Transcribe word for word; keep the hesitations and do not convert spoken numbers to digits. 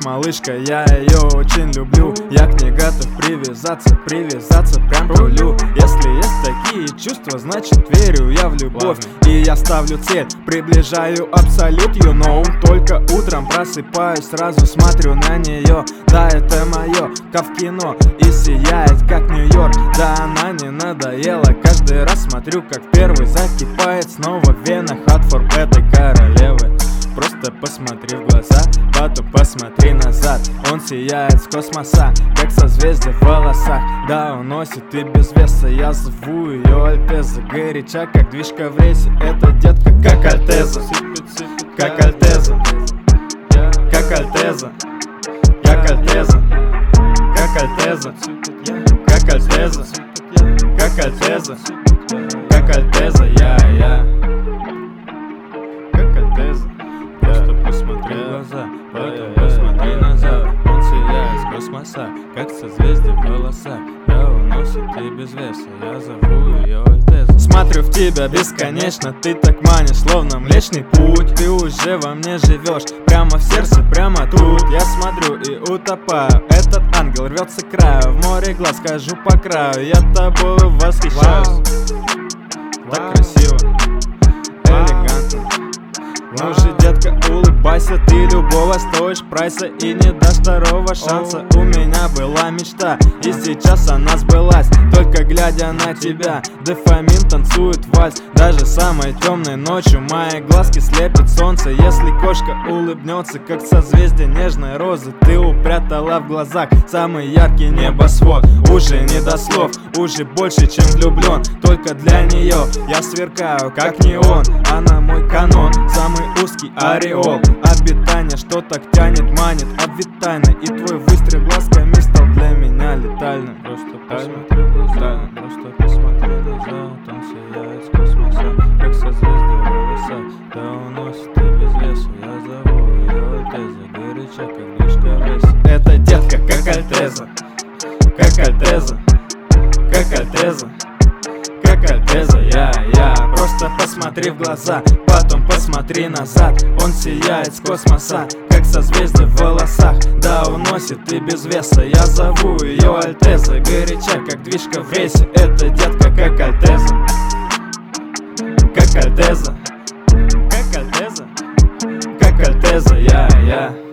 малышка, я ее очень люблю. Я к ней готов привязаться, привязаться прям к рулю. Если есть такие чувства, значит верю я в любовь. И я ставлю цель, приближаю абсолют, you know. Только утром просыпаюсь, сразу смотрю на нее. Да, это мое, как в кино, и сияет, как Нью-Йорк. Да, она не надоела, каждый раз смотрю, как первый закипает снова в венах от фор этой королевы. Просто посмотри в глаза, потом посмотри назад. Он сияет с космоса, как созвездие в волосах. Да, он носит и без веса, я зову ее Альтеза. Горяча, как движка в рейсе, эта детка как Альтеза. Как Альтеза, как Альтеза, как Альтеза, как Альтеза, как Альтеза, как Альтеза, как Альтеза, я, я. Как Альтеза. Просто посмотри в глаза, потом посмотри назад. Он сияет с космоса, как созвездие в волосах. Да, он носит и без веса, я зову ее Альтеза. Смотрю в тебя бесконечно, ты так манишь, словно Млечный Путь. Ты уже во мне живешь, прямо в сердце, прямо тут. Я смотрю и утопаю, этот ангел рвется к краю. В море глаз хожу по краю, я тобой восхищаюсь. Так красиво, элегантно. Ну же, детка, улыбайся, ты любого стоишь прайса и не дашь второго шанса. У меня была мечта, и сейчас она сбылась. Только глядя на тебя, дофамин танцует вальс. Даже самой темной ночью мои глазки слепит солнце. Если кошка улыбнется, как созвездие нежной розы, ты упрятала в глазах самый яркий небосвод. Уже не до слов, уже больше, чем влюблен. Только для нее я сверкаю, как неон. Она мой канон, самый узкий ореол. Обитание, что так тянет, манит, обвитайно. И твой выстрел глазками стал для меня летальным. Просто посмотри в глаза, просто посмотри назад. Он сияет с космоса, как созвездие в волосах. Да, он носит и без веса, я зову ее Альтеза. Горяча, как движка в рейсе. Эта детка, как Альтеза, как Альтеза, как Альтеза, как Альтеза, я, я. Просто посмотри в глаза, потом посмотри назад. Он сияет с космоса, как созвездие в волосах. Да, он носит и без веса, я зову ее Альтеза. Горяча, как движка в рейсе, эта детка, как Альтеза, как Альтеза, как Альтеза, как Альтеза, я, я.